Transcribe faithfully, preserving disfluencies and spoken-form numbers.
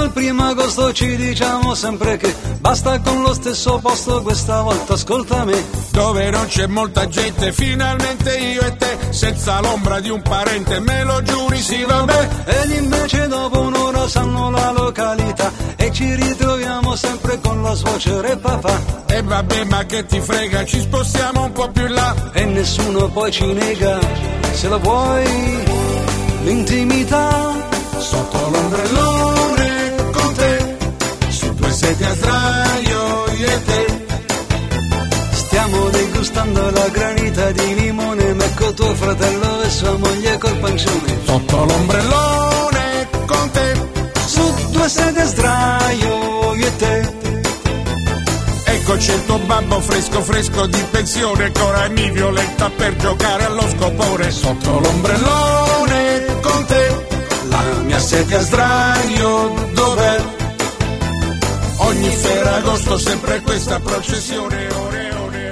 il primo agosto ci diciamo sempre che basta con lo stesso posto, questa volta ascolta me. Dove non c'è molta gente, finalmente io e te, senza l'ombra di un parente, me lo giuri, sì vabbè. Ed invece dopo un'ora sanno la località e ci ritroviamo sempre con la suocera e papà. E vabbè, ma che ti frega, ci spostiamo un po' più là. E nessuno poi ci nega, se la vuoi, l'intimità. Sotto l'ombrellone con te, su due sedie a sdraio io e te. Stiamo degustando la granita di limone, ma ecco tuo fratello e sua moglie col pancione. Sotto l'ombrellone con te, su due sedie a sdraio io e te. Ecco c'è il tuo babbo fresco fresco di pensione, con rami violetta per giocare allo scopone. Sotto l'ombrellone con te, la mia sedia a sdraio dov'è? Ogni Ferragosto sempre questa processione, ore ore.